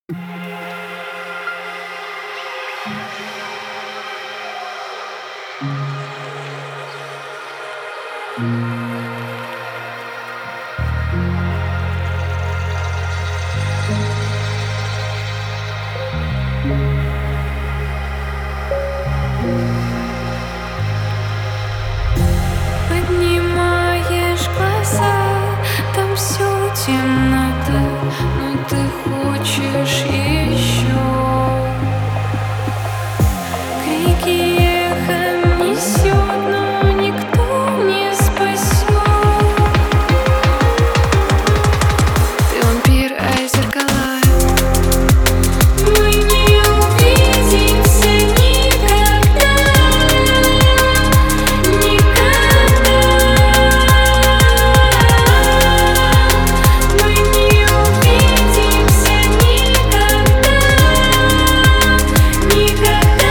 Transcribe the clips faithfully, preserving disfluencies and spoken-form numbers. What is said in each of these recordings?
Поднимаешь глаза, там всё темнота, но ты хочешь еще. Крики эхом несет, но никто не спасет. Ты вампир, а я зеркала. Мы не увидимся никогда, никогда. Мы не увидимся никогда, никогда.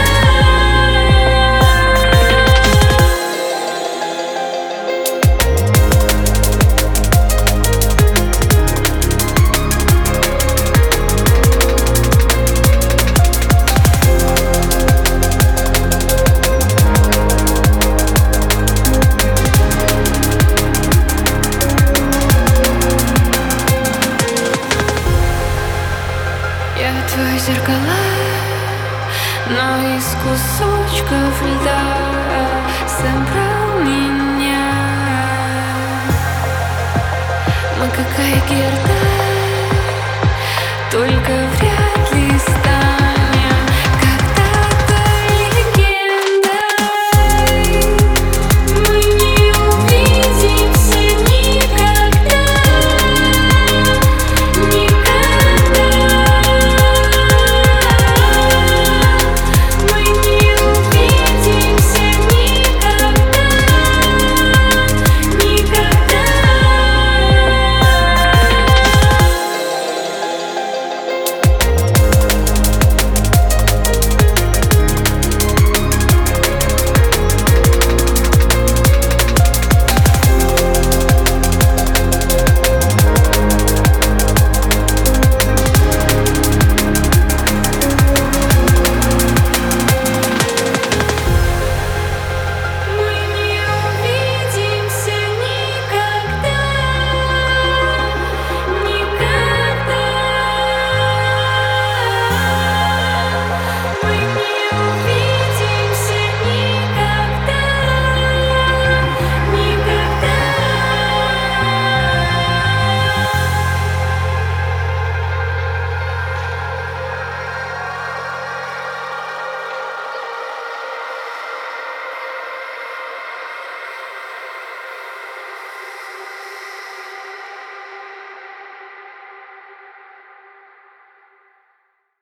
Я твои зеркала, но из кусочков льда собрал меня. Мы как Айгерда, только вряд